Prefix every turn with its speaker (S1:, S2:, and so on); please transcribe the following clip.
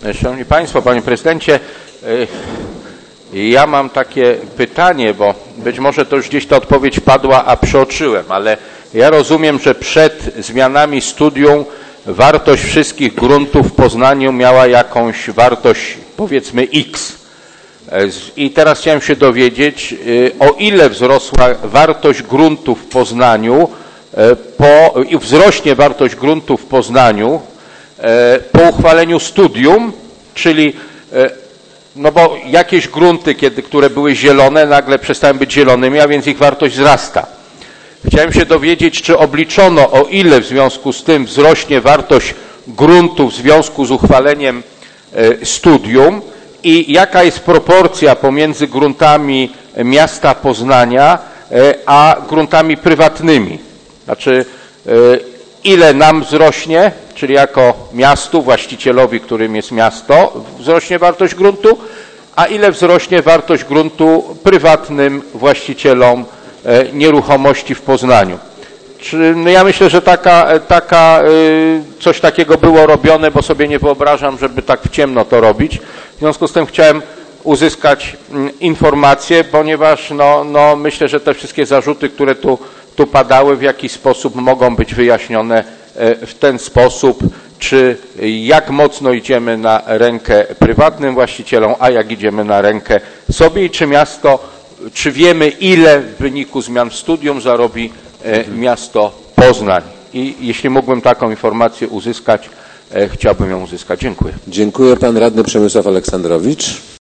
S1: Szanowni Państwo, Panie Prezydencie, ja mam takie pytanie, bo być może to już gdzieś ta odpowiedź padła, a przeoczyłem, ale ja rozumiem, że przed zmianami studium wartość wszystkich gruntów w Poznaniu miała jakąś wartość, powiedzmy, X. I teraz chciałem się dowiedzieć, o ile wzrosła wartość gruntów w Poznaniu, wzrośnie wartość gruntów w Poznaniu po uchwaleniu studium, czyli no bo jakieś grunty, które były zielone, nagle przestają być zielonymi, a więc ich wartość wzrasta. Chciałem się dowiedzieć, czy obliczono, o ile w związku z tym wzrośnie wartość gruntów w związku z uchwaleniem studium i jaka jest proporcja pomiędzy gruntami miasta Poznania a gruntami prywatnymi. Znaczy, ile nam wzrośnie, czyli jako miastu, właścicielowi, którym jest miasto, wzrośnie wartość gruntu, a ile wzrośnie wartość gruntu prywatnym właścicielom nieruchomości w Poznaniu. No ja myślę, że coś takiego było robione, bo sobie nie wyobrażam, żeby tak w ciemno to robić. W związku z tym chciałem uzyskać informacje, ponieważ myślę, że te wszystkie zarzuty, które tu padały, w jakiś sposób mogą być wyjaśnione w ten sposób, czy jak mocno idziemy na rękę prywatnym właścicielom, a jak idziemy na rękę sobie i czy wiemy, ile w wyniku zmian w studium zarobi miasto Poznań. I jeśli mógłbym taką informację uzyskać, chciałbym ją uzyskać. Dziękuję.
S2: Dziękuję. Pan radny Przemysław Aleksandrowicz.